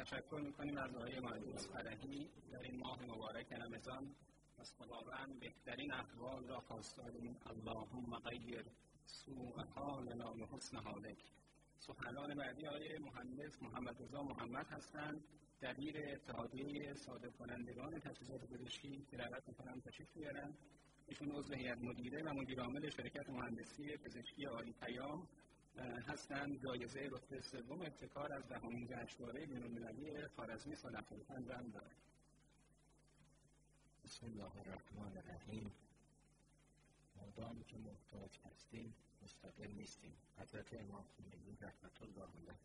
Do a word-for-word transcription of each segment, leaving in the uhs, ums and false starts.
تشکر میکنیم از آقای مهندس فرحی در این ماه مبارک رمضان. از خداوند بهترین احوال را خواستاریم. اللهم غیر سوء حالنا بحسن حالک. سخنران بعدی آقای مهندس محمد رضا محمد هستند، دبیر اتحادیه صادرکنندگان تجهیزات پزشکی که دعوت میکنم تشریف بیارن. ایشون عضو هیئت مدیره و مدیر عامل شرکت مهندسی پزشکی عالی پیام هستند. جایزه رتبه سوم ابتکار از دهمین جشنواره بین‌المللی خوارزمی سال هفتاد و پنج هم دارد. بسم الله الرحمن الرحیم. مادامی که محتاج هستیم مستقل نیستیم. حضرت امام خمینی رحمت الله علیه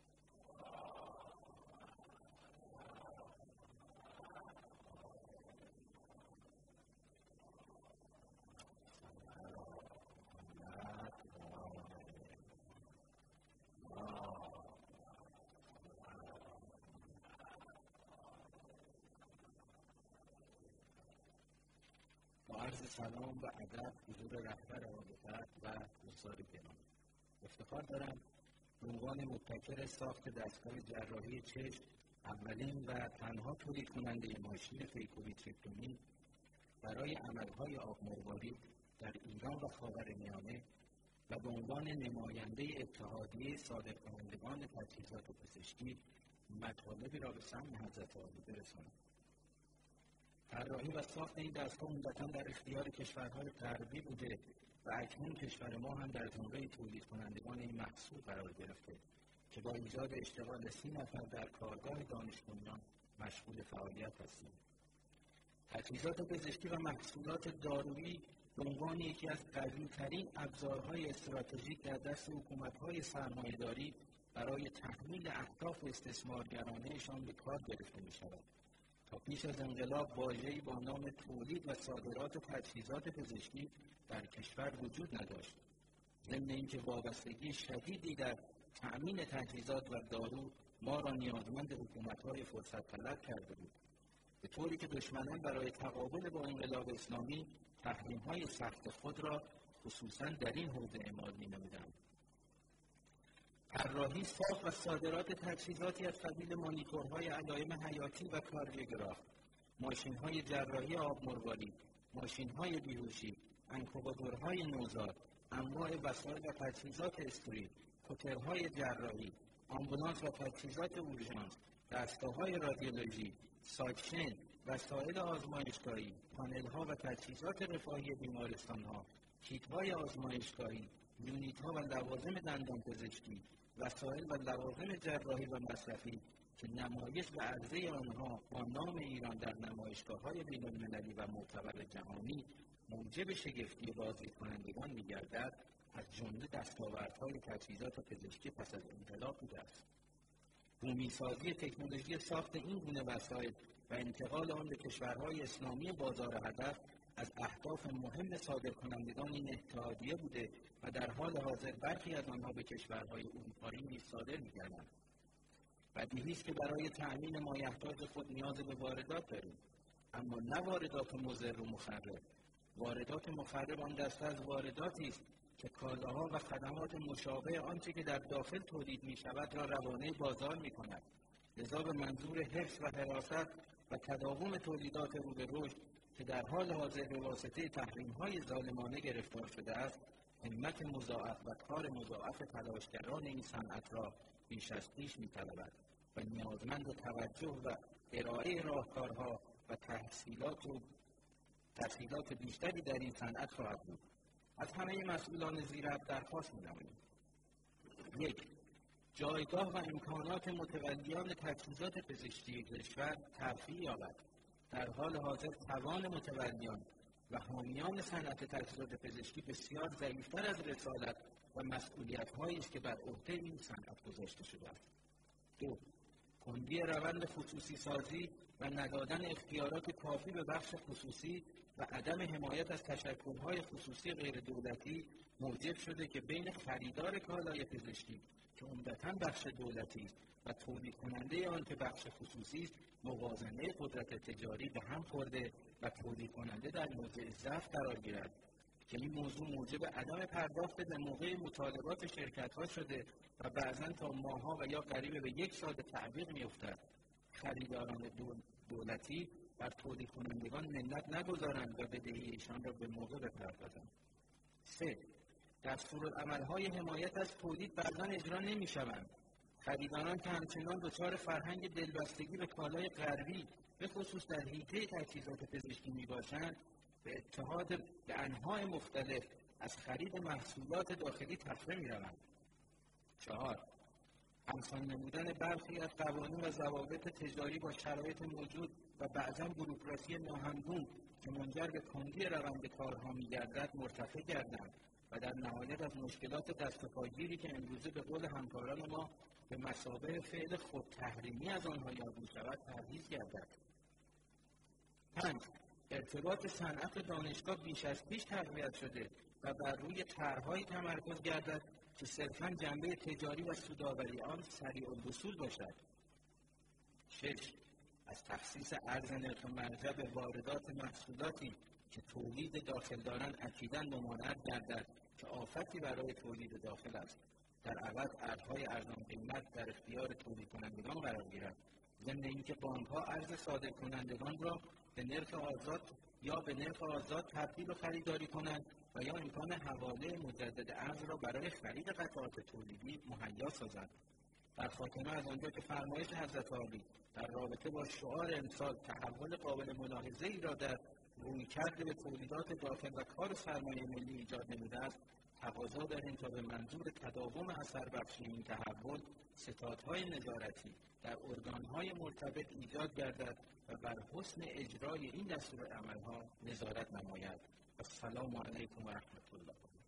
عرض سلام و ادب حضور رهبر عالی‌قدر و دوستان گرامی، افتخار دارم به عنوان مبتکر ساخت دستگاه جراحی چشم، اولین و تنها تولید کننده ماشین فیکوویترکتومی برای عملهای آبمرواری در ایران و خاورمیانه و به عنوان نماینده اتحادیه صادرکنندگان تجهیزات پزشکی مطالبی را به سمع حضرت عالی برسانم. طراحی و ساخت این دستگاه عمدتاً در اختیار کشورهای غربی بوده و اکنون کشور ما هم در زمره تولید کنندگان این محصول قرار گرفته که با ایجاد اشتغال سی نفر در کارگاه دانش‌بنیان مشغول فعالیت هستیم. تجهیزات پزشکی و محصولات دارویی به عنوان یکی از قوی‌ترین ابزارهای استراتژیک در دست حکومت‌های سرمایه‌داری برای تحمیل اهداف استثمارگرانه‌شان به کار گرفته می‌شود. تا پیش از انقلاب واژه‌ای با نام تولید و صادرات تجهیزات پزشکی در کشور وجود نداشت. ضمن اینکه وابستگی شدیدی در تأمین تجهیزات و دارو ما را نیازمند حکومت‌های فرصت طلب کرده بود، به طوری که دشمنان برای تقابل با انقلاب اسلامی تحریم‌های سخت خود را خصوصاً در این حوزه اعمال می‌نمودند. طراحی، ساخت و صادرات تجهیزاتی از قبیل مانیتورهای علائم حیاتی و کاردیوگراف، ماشین‌های جراحی آبمرواری، ماشین‌های بیهوشی، انکوباتورهای نوزاد، انواع وسایل و تجهیزات استریل، کترهای جراحی، آمبولانس و تجهیزات اورژانس، دستگاه‌های رادیولوژی، ساکشن، وسایل آزمایشگاهی، پانل‌ها و تجهیزات رفاهی بیمارستان‌ها، کیت‌های آزمایشگاهی، یونیت‌ها و لوازم دندانپزشکی، وسایل و لوازم جراحی و مصرفی که نمایش و عرضه آنها با نام ایران در نمایشگاه‌های بین‌المللی و معتبر جهانی موجب شگفتی بازدیدکنندگان می‌گردد، از جمله دستاوردهای تجهیزات پزشکی پس از انقلاب بوده است. بومی‌سازی تکنولوژی ساخت این گونه وسایل و انتقال آن به کشورهای اسلامی بازار هدف از اهداف مهم صادرکنندگان این اتحادیه بوده و در حال حاضر برخی از آنها به کشورهای اروپایی نیز صادر می‌گردند. بدیهی است که برای تأمین مایحتاج خود نیاز به واردات داریم، اما نه واردات مضر و مخرب. واردات مخرب آن دسته از وارداتی است که کالاها و خدمات مشابه آنچه که در داخل تولید می‌شود را روانه بازار می‌کند. لذا به منظور حفظ و حراست و تداوم تولیدات رو به رشد که در حال حاضر به واسطه تحریم‌های ظالمانه گرفتار شده است، همت مضاعف و کار مضاعف تلاشگران این صنعت را بیش از پیش می‌طلبد و نیازمند توجه و ارائه راهکارها و تحصیلات و تسهیلات بیشتری در این صنعت خواهد بود. از همه مسئولان زیربط درخواست می‌نماییم: یک، جایگاه و امکانات متولیان تجهیزات پزشکی کشور ترفیع یابد. در حال حاضر توان متولیان و حامیان صنعت تجهیزات پزشکی بسیار ضعیف‌تر از رسالت و مسئولیت‌هایی است که بر عهده این صنعت گذاشته شده است. دو، کندی روند خصوصی سازی و ندادن اختیارات کافی به بخش خصوصی و عدم حمایت از تشکل‌های خصوصی غیر دولتی موجب شده که بین خریدار کالای پزشکی که عمدتاً بخش دولتی است و تولید کننده آن که بخش خصوصی است موازنه قدرت تجاری به هم خورده و تولید کننده در موضع ضعف قرار گیرد که این موضوع موجب عدم پرداخت به موقع مطالبات شرکت‌ها شده و بعضاً تا ماه‌ها و یا قریب به یک سال تعویق می‌افتد. خریداران دولتی بر تولید کنندگان منت نگذارند و بدهی ایشان را به موقع بپردازند. سه. دستورالعمل‌های حمایت از تولید بعضاً اجرا نمی‌شوند. خریداران که همچنان دچار فرهنگ دلبستگی به کالای غربی به خصوص در حیطه تجهیزات پزشکی میباشند به اتحاد به انواع مختلف از خرید محصولات داخلی تفره میروند. چهار. همسان نمودن برخی از قوانین و ضوابط تجاری با شرایط موجود و بعضاً بوروکراسی ناهمگون که منجر به کندی روند کارها می‌گردد مرتفع گردند و در نهایت از مشکلات دست و پاگیری که امروزه به قول همکاران ما به مثابه فعل خود تحریمی از آنها یاد می‌شود پرهیز گردد. پنج. ارتباط صنعت دانشگاه بیش از پیش تقویت شده و بر روی طرح‌هایی تمرکز گردد که صرفاً جنبه تجاری و سودآوری آن سریع الوصول باشد. شش. از تخصیص ارز نرخ مرجع به واردات محصولاتی که تولید داخل دارند اکیداً ممانعت گردد که آفتی برای تولید داخل است. در عوض ارزهای ارزان قیمت در اختیار تولید کنندگان قرار گیرد. ضمن اینکه بانک‌ها ارز صادر کنندگان را به نرخ آزاد یا به نرخ آزاد تبدیل و خریداری کنند و یا امکان حواله مجدد ارز را برای خرید قطعات تولیدی مهیا سازند. در خاتمه از آنجا که فرمایش حضرت عالی در رابطه با شعار امسال تحول قابل ملاحظه‌ای را در رویکرد به تولیدات داخل و کار سرمایه ملی ایجاد نموده است، تقاضا داریم تا به منظور تداوم اثر بخشی این تحول ستادهای نظارتی در ارگانهای مرتبط ایجاد گردد و بر حسن اجرای این دستورالعمل‌ها نظارت نماید. السلام علیکم و رحمت الله.